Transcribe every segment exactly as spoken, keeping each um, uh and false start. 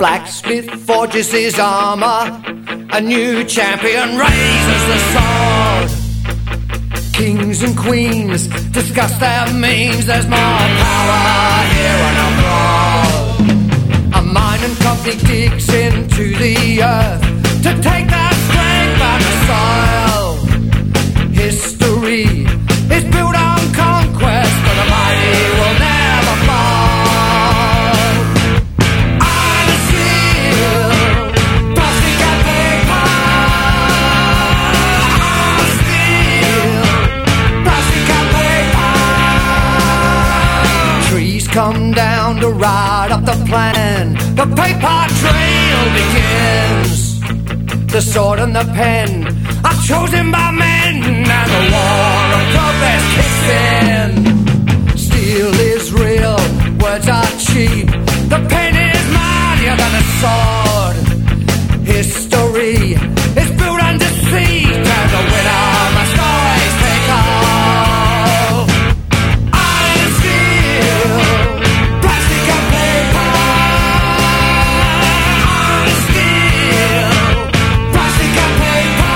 Blacksmith forges his armor, a new champion raises the sword. Kings and queens discuss their means, there's more power here and abroad. A mining company digs into the earth to take their strength by the soil. History is built on conquest, but the mighty will never fall. Iron and steel, plastic and paper. Iron and steel, plastic and paper. Trees come down to ride up the plan. The paper trail begins. The sword and the pen are chosen by men, and the war of progress kicks in. Steel is real, words are cheap. The pen is mightier than the sword. History is built under siege, and the winner must always take all. Iron and steel, plastic and paper. Iron and steel, plastic and paper.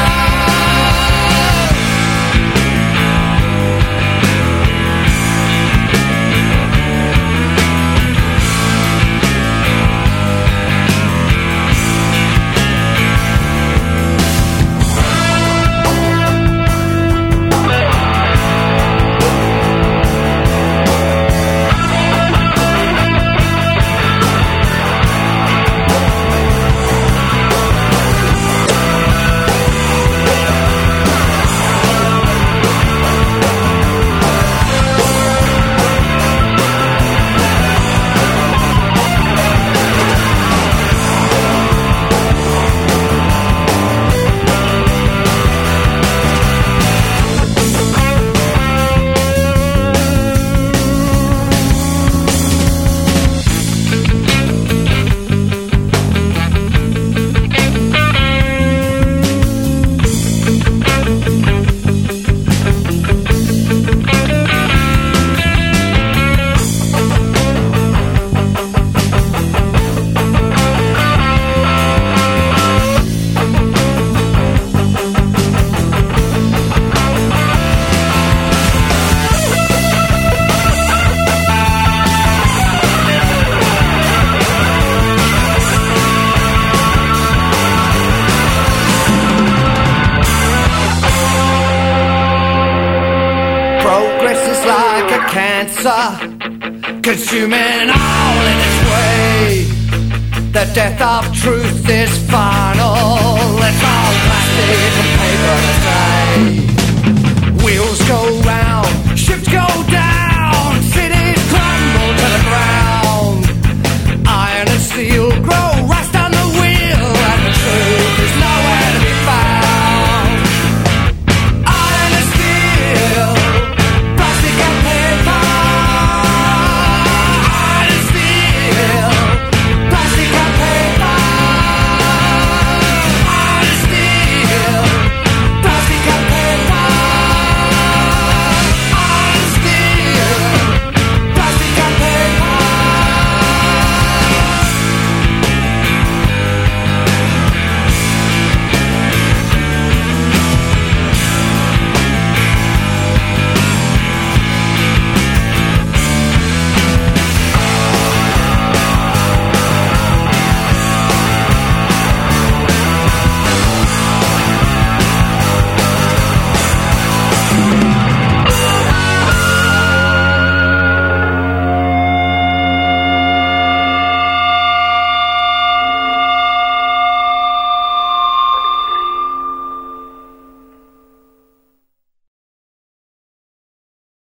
Consuming all in its way. The death of truth is final. It's all plastic and paper to say. Wheels go round, ships go down.